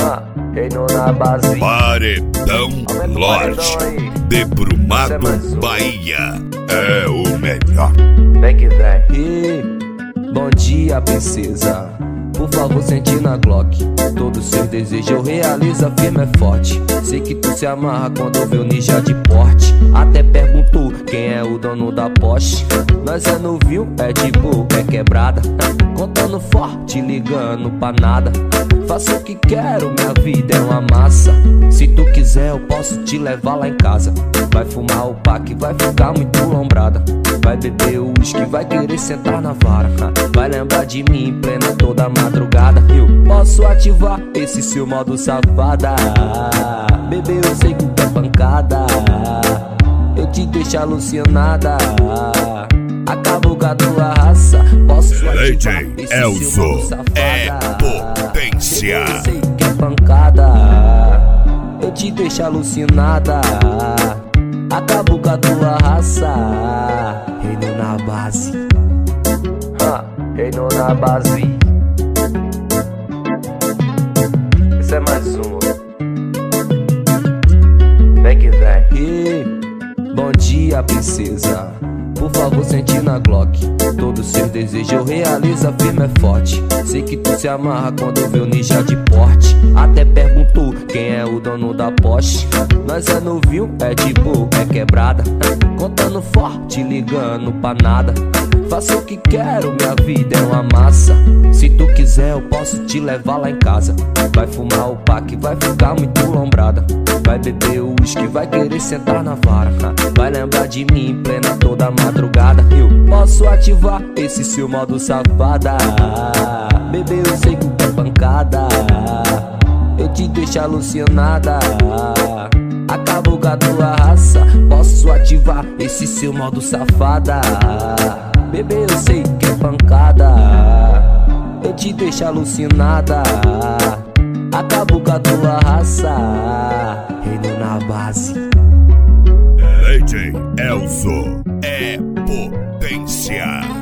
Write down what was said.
Reino na base. Paredão Lorde de Brumado, Bahia. É o melhor. Vem que vem. E bom dia, princesa. Por favor, sente na Glock. Todo seu desejo eu realizo, firme é forte. Sei que tu se amarra quando vê o ninja de porte. Até perguntou quem é o dono da Porsche. Nós é novinho, é tipo, é quebrada. Contando forte, ligando pra nada. Faço o que quero, minha vida é uma massa. Se tu quiser eu posso te levar lá em casa. Vai fumar o pack, vai ficar muito lombrada. Vai beber o uísque, vai querer sentar na vara. Vai lembrar de mim em plena toda madrugada. Eu posso ativar esse seu modo safada. Bebê, eu sei que tu é pancada. Eu te deixo alucinada. Acabo com a tua raça. Posso ativar esse seu modo safada. É potência. Bebê, eu sei que é pancada. Eu te deixo alucinada. Acabo com a tua raça. Reino na base. Reino na base. Esse é mais um. Vem que vem. E bom dia, princesa. Por favor, sente na Glock. Todo seu desejo eu realizo, firme é forte. Sei que tu se amarra quando vê o ninja de porte. Até perguntou quem é o dono da Porsche. Nós é novinho, é tipo, é quebrada. Contando forte, ligando pra nada. Faço o que quero, minha vida é uma massa. Se tu quiser eu posso te levar lá em casa. Vai fumar o pack, vai ficar muito lombrada. Vai beber o uísque, vai querer sentar na vara. Vai lembrar de mim em plena toda madrugada. Eu posso ativar esse seu modo safada. Bebê, eu sei que tu é pancada. Eu te deixo alucinada. Acabo com a tua raça. Posso ativar esse seu modo safada. Bebê, eu sei que é pancada. Eu te deixo alucinada. Acabo com a tua raça. Reino na base. DJ Elzo é potência.